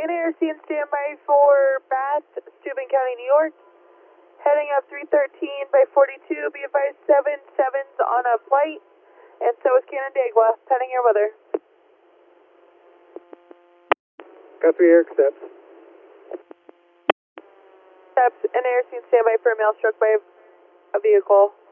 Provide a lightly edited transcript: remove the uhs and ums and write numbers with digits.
in air, and standby for Bath, Steuben County, New York. Heading up 313 by 42, be advised 77's on a flight, and so is Canandaigua, pending air weather. Copy, air accepts. Steps in air, and standby for a male struck by a vehicle.